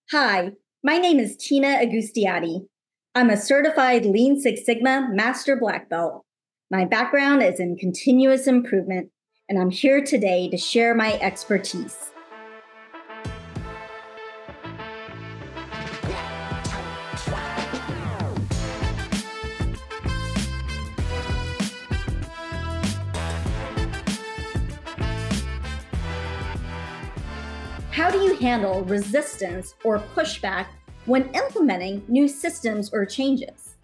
Hi, my name is Tina Agustiati. I'm a certified Lean Six Sigma Master Black Belt. My background is in continuous improvement, and I'm here today to share my expertise. How do you handle resistance or pushback when implementing new systems or changes?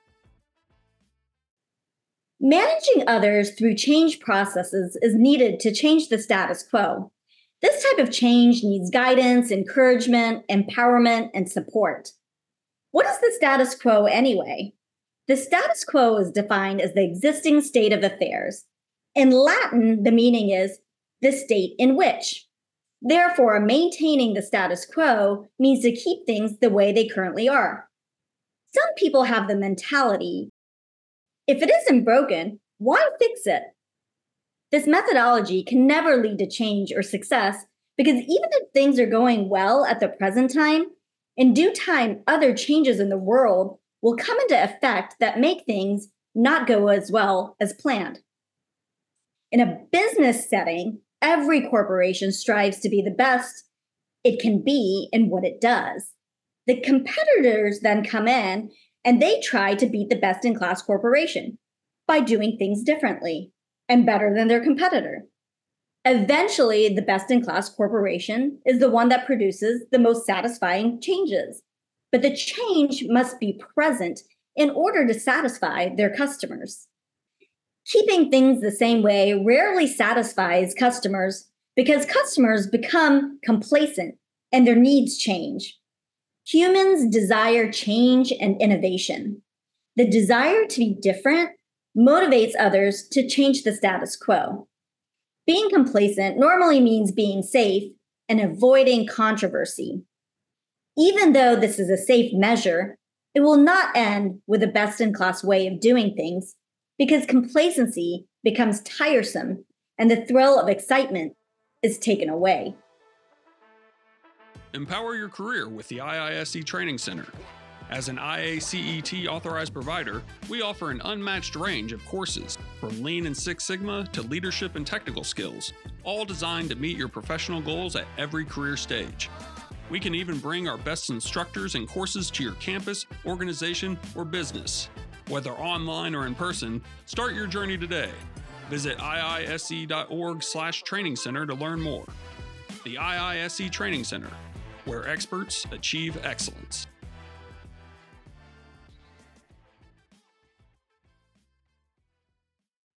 Managing others through change processes is needed to change the status quo. This type of change needs guidance, encouragement, empowerment, and support. What is the status quo anyway? The status quo is defined as the existing state of affairs. In Latin, the meaning is the state in which. Therefore, maintaining the status quo means to keep things the way they currently are. Some people have the mentality, if it isn't broken, why fix it? This methodology can never lead to change or success because even if things are going well at the present time, in due time, other changes in the world will come into effect that make things not go as well as planned. In a business setting, every corporation strives to be the best it can be in what it does. The competitors then come in and they try to beat the best-in-class corporation by doing things differently and better than their competitor. Eventually, the best-in-class corporation is the one that produces the most satisfying changes. But the change must be present in order to satisfy their customers. Keeping things the same way rarely satisfies customers because customers become complacent and their needs change. Humans desire change and innovation. The desire to be different motivates others to change the status quo. Being complacent normally means being safe and avoiding controversy. Even though this is a safe measure, it will not end with a best-in-class way of doing things because complacency becomes tiresome and the thrill of excitement is taken away. Empower your career with the IISE Training Center. As an IACET authorized provider, we offer an unmatched range of courses from Lean and Six Sigma to leadership and technical skills, all designed to meet your professional goals at every career stage. We can even bring our best instructors and courses to your campus, organization, or business. Whether online or in person, start your journey today. Visit iise.org/training center to learn more. The IISE Training Center, where experts achieve excellence.